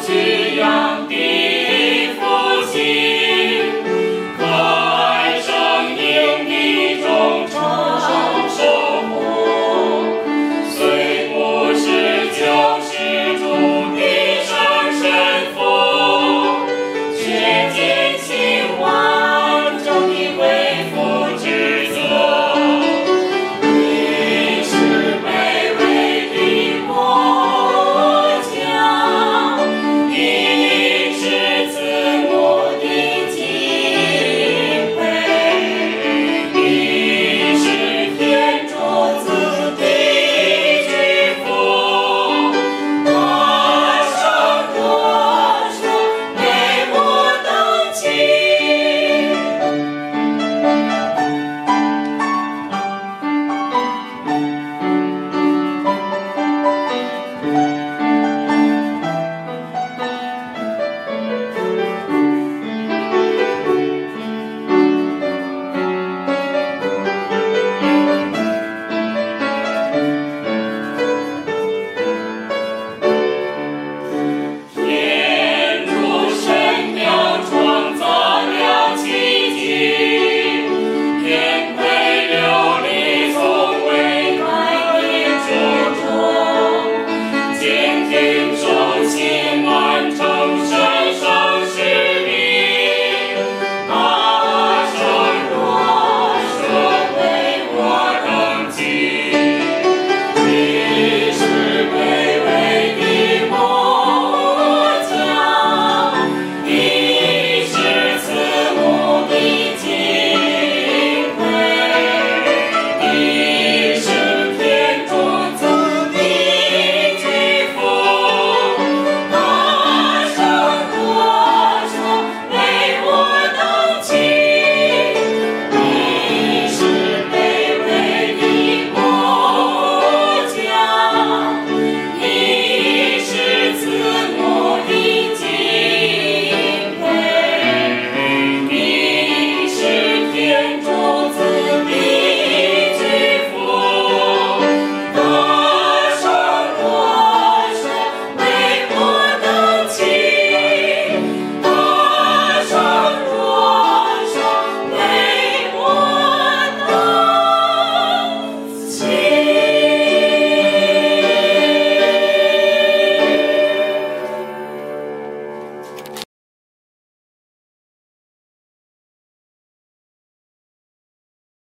滋养的父亲，可爱生命的忠诚守护，虽不是救世主的圣神父，却尽心完成的为父职责。你是卑微的末将，你是慈母的敬佩，你是天主子的祝福。多少多少美我等情。天主神鸟创造了奇迹，天归琉璃从未改变初衷，坚定守信